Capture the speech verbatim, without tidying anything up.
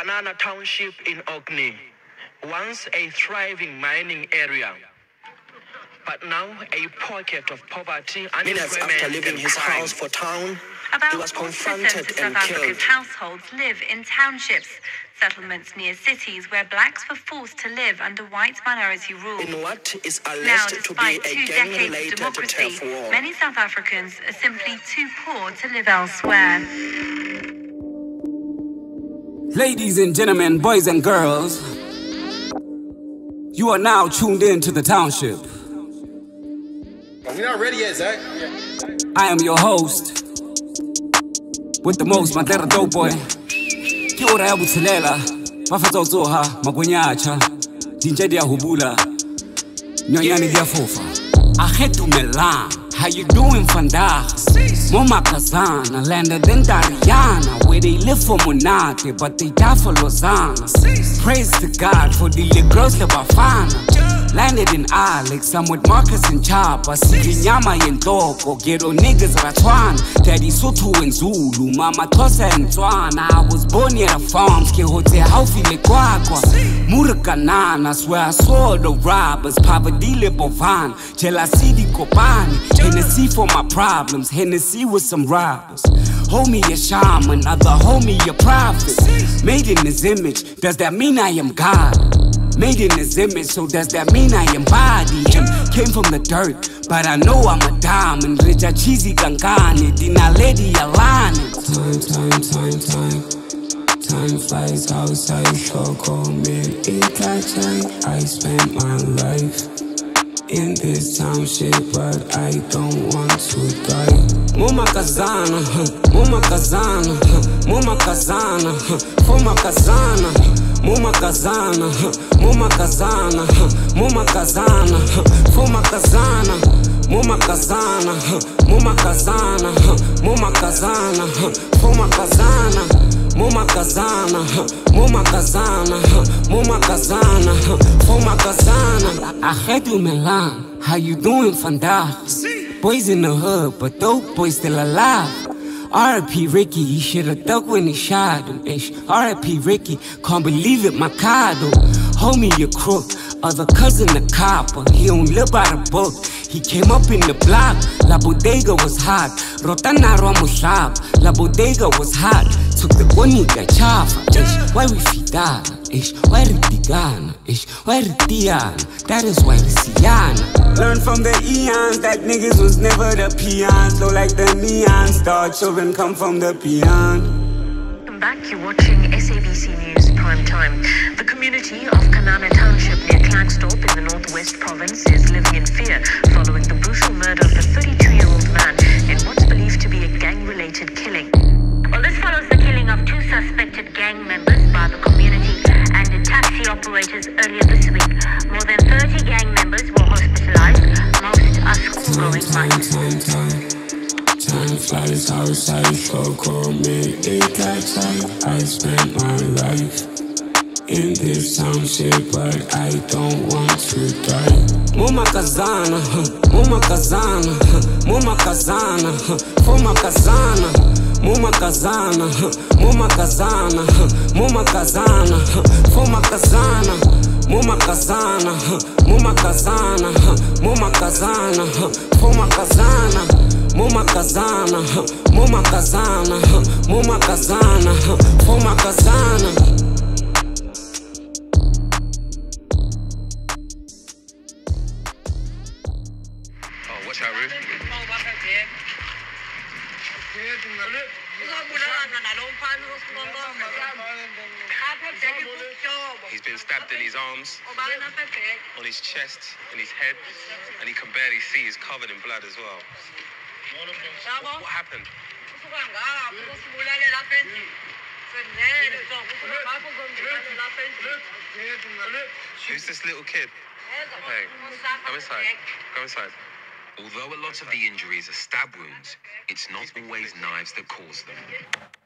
Kanana Township in Orkney, once a thriving mining area, but now a pocket of poverty, minutes after leaving his crime. house for town, About he was forty confronted percent of and South killed. Africa's households live in townships, settlements near cities where blacks were forced to live under white minority rule. In what is Now, alleged to be despite a two decades of gang-related democracy, turf war. many South Africans are simply too poor to live elsewhere. Ladies and gentlemen, boys and girls, you are now tuned in to the Township. We're not ready yet, Zach. I am your host, with the most, Mandela Dope Boy. Ki ora ya buthelela, ba fatsa ho tsoha, magonyacha, dinja dia hubula, nyonyane dia fofa. Akhetumelang, how you doing, Vandag? Moma Kazana, landed in Dariana, where they live for Monate, but they die for Lausanne. Praise to God for the little girls that Bafana. Landed in Alex, I'm with Marcus and Chapa. Siki nyama yentoko, ghetto niggas Ratwana. Daddy Soto and Zulu, Mama Tosa and Tswana. I was born near the farms, ke hote haufi le kwakwa. Murakanana, swear I saw the robbers. Poverty le bovan, jealousy di kopani. Hennessy for my problems, Hennessy with some robbers. Homie a shaman, other homie a prophet. Made in his image, does that mean I am God? Made in his image, so does that mean I embody him? Came from the dirt, but I know I'm a diamond. Richa cheesy kankani, dina lady alani. Time, time, time, time. Time flies outside, so call me Itachi. I spent my life in this township, but I don't want to die. Moma Kazana, Moma Kazana, Moma Kazana, Foma Kazana. Moma Kazana, Moma Kazana, Moma Kazana, Foma Kazana, Moma Kazana, Moma Kazana, Moma Kazana, Foma Kazana, Moma Kazana, Moma Kazana, Moma Kazana, Foma Kazana. Akhetumelang, how you doing, Vandag? Boys in the hood, but dope boys still alive. R I P Ricky, he should've ducked when he shot him. Ish. R I P Ricky, can't believe it, Mikado. Homie, you crook. Other cousin, the copper. He don't live by the book. He came up in the block. La bodega was hot. Rotana Ramushab. La bodega was hot. Took the bonita chafa. Ish. Why we fidala? Ish. Why ritigana? Ish. Why ritiana? That is why Risiana. Learn from the eons that niggas was never the peons. Low like the neon star. Children come from the beyond. Welcome back. You're watching S A B C News Prime Time. The community of Kanana Township near Klerksdorp in the Northwest Province is living in fear following the brutal murder of a thirty-two-year-old man in what's believed to be a gang-related killing. Well, this follows the killing of two suspected gang members by the community and taxi operators earlier this week. More than thirty gang members were hospitalized. Most are school-going minors. Time, time, time. Time flies outside, so call me Itachi. I spent my life in this township, but I don't want to die. Moma Kazana, Moma Kazana, Moma Kazana, Foma Kazana. Moma Kazana, Moma Kazana, Moma Kazana, Foma Kazana. Moma Kazana, Moma Kazana, Moma Kazana, Foma Kazana. Moma Kazana, Moma Kazana, Moma Kazana, Foma Kazana. Oh, watch out, Ruth. He's been stabbed in his arms, on his chest, in his head, and he can barely see. He's covered in blood as well. What, what happened? Who's this little kid? Hey, come inside. Come inside. Although a lot of the injuries are stab wounds, it's not always knives that cause them.